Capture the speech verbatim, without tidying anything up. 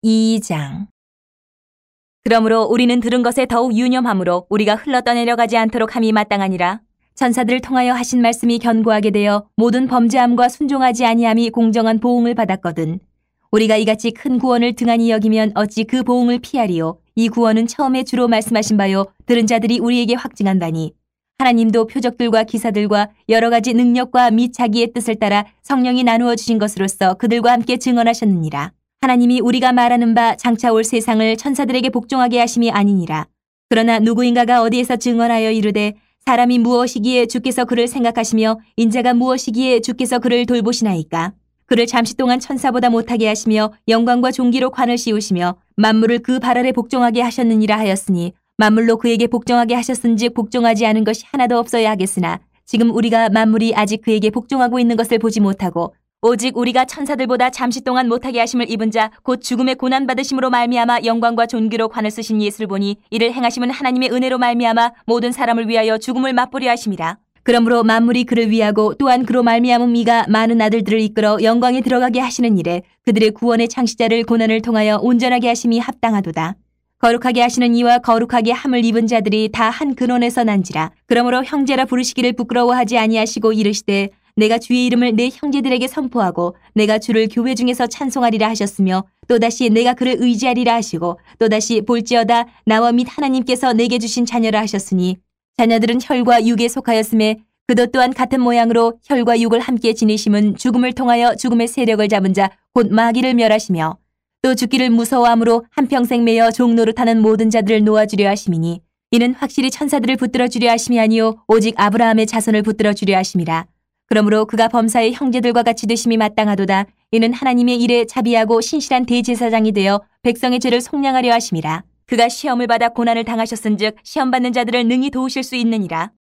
이 장. 그러므로 우리는 들은 것에 더욱 유념함으로 우리가 흘러 떠내려가지 않도록 함이 마땅하니라. 천사들을 통하여 하신 말씀이 견고하게 되어 모든 범죄함과 순종하지 아니함이 공정한 보응을 받았거든. 우리가 이같이 큰 구원을 등한히 여기면 어찌 그 보응을 피하리요. 이 구원은 처음에 주로 말씀하신 바요 들은 자들이 우리에게 확증한 바니 하나님도 표적들과 기사들과 여러 가지 능력과 및 자기의 뜻을 따라 성령이 나누어 주신 것으로서 그들과 함께 증언하셨느니라. 하나님이 우리가 말하는 바 장차 올 세상을 천사들에게 복종하게 하심이 아니니라. 그러나 누구인가가 어디에서 증언하여 이르되 사람이 무엇이기에 주께서 그를 생각하시며 인자가 무엇이기에 주께서 그를 돌보시나이까. 그를 잠시 동안 천사보다 못하게 하시며 영광과 존귀로 관을 씌우시며 만물을 그 발 아래 복종하게 하셨느니라 하였으니 만물로 그에게 복종하게 하셨은즉 복종하지 않은 것이 하나도 없어야 하겠으나 지금 우리가 만물이 아직 그에게 복종하고 있는 것을 보지 못하고 오직 우리가 천사들보다 잠시 동안 못하게 하심을 입은 자 곧 죽음의 고난 받으심으로 말미암아 영광과 존귀로 관을 쓰신 예수를 보니 이를 행하심은 하나님의 은혜로 말미암아 모든 사람을 위하여 죽음을 맛보려 하심이라. 그러므로 만물이 그를 위하고 또한 그로 말미암은 이가 많은 아들들을 이끌어 영광에 들어가게 하시는 일에 그들의 구원의 창시자를 고난을 통하여 온전하게 하심이 합당하도다. 거룩하게 하시는 이와 거룩하게 함을 입은 자들이 다 한 근원에서 난지라. 그러므로 형제라 부르시기를 부끄러워하지 아니하시고 이르시되 내가 주의 이름을 내 형제들에게 선포하고 내가 주를 교회 중에서 찬송하리라 하셨으며 또다시 내가 그를 의지하리라 하시고 또다시 볼지어다 나와 및 하나님께서 내게 주신 자녀라 하셨으니 자녀들은 혈과 육에 속하였음에 그도 또한 같은 모양으로 혈과 육을 함께 지니심은 죽음을 통하여 죽음의 세력을 잡은 자 곧 마귀를 멸하시며 또 죽기를 무서워함으로 한평생 매여 종노릇하는 모든 자들을 놓아주려 하심이니 이는 확실히 천사들을 붙들어 주려 하심이 아니요 오직 아브라함의 자손을 붙들어 주려 하심이라. 그러므로 그가 범사의 형제들과 같이 되심이 마땅하도다. 이는 하나님의 일에 자비하고 신실한 대제사장이 되어 백성의 죄를 속량하려 하심이라. 그가 시험을 받아 고난을 당하셨은즉 시험 받는 자들을 능히 도우실 수 있느니라.